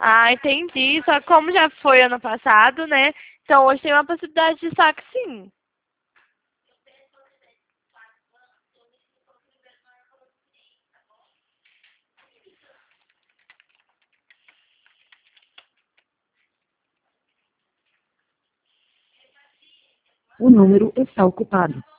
Ah, entendi. Só que como já foi ano passado, né? Então hoje tem uma possibilidade de saque sim. O número está ocupado.